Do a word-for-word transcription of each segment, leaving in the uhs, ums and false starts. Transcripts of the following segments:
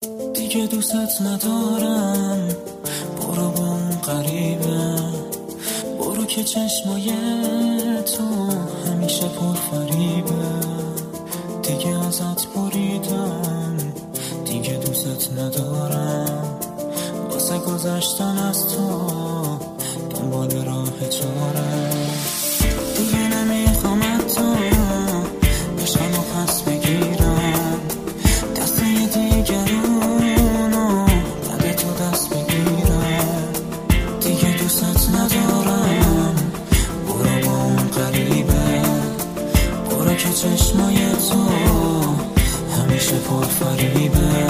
دیگه دوست ندارم، برو با اون غریبه، برو که چشمای تو همیشه پرفریبه. دیگه ازت بریدم، دیگه دوست ندارم، واسه گذشتن از تو دنبال راه چاره. دیگه نمیخوام تو عشقمو پس بگیرم، دست دیگرونو بعد تو دست بگیرم. دیگه دوست ندارم، برو با اون غریبه، برو که چشمای تو همیشه پرفریبه.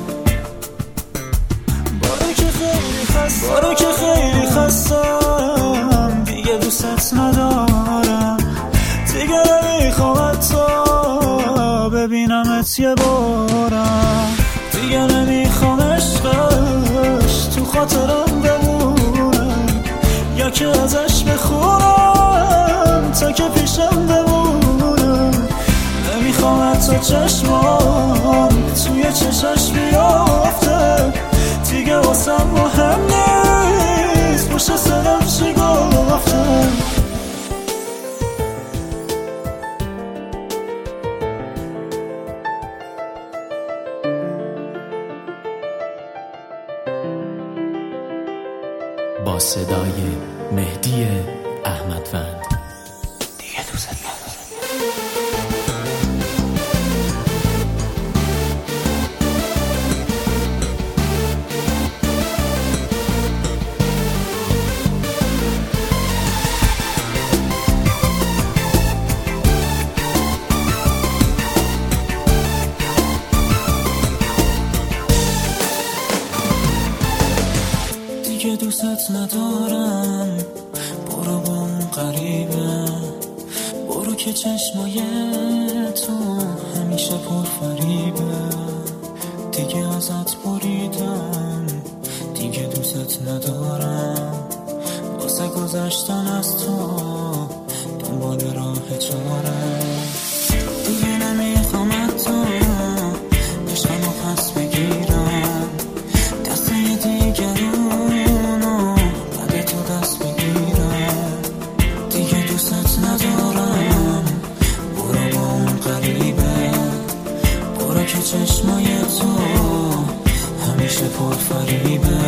برو که خیلی خستم، برو که خیلی خستم، دیگه دوست ندارم، دیگه نمیخوام تو ببینمت یه بارم. دیگه نمیخوام عشقش تو خاطرم بمونه، یا که ازش بخونم تا که پیشم بمونه. نمیخوام تو چشمام توی چشاش بیافته، دیگه واسم مهم نیست پشت سرم چی گفته. با صدای مهدی احمدوند. دیگه دوست ندارم. دیگه دوست ندارم، برو با اون غریبه، برو که چشمای تو همیشه پرفریبه. دیگه ازت بریدم، دیگه دوست ندارم، واسه گذشتن از تو دنبال راه چاره. دیگه نمیخوام تو عشقمو پس بگیرم، دست دیگرونو بعد تو دست بگیرم. دیگه دوست ندارم، برو با اون غریبه، برو که چشمای تو همیشه پرفریبه.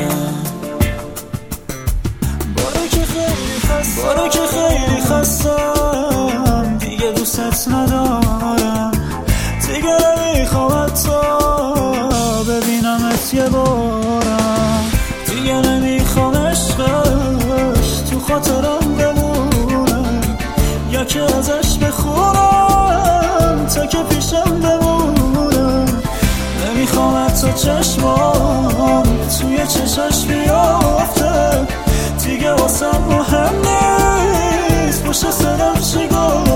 برو که خیلی خستم، برو که خیلی خستم، دیگه دوست ندارم، دیگه نمیخوام تو ببینمت یه بارم. دیگه نمیخوام عشقش تو خاطرم بمونه، یا که ازش بخونم تا که پیشم بمونه. نمیخوام تو چشمام توی چشاش بیافته، دیگه واسم مهم نیست پشت سرم چی گفته.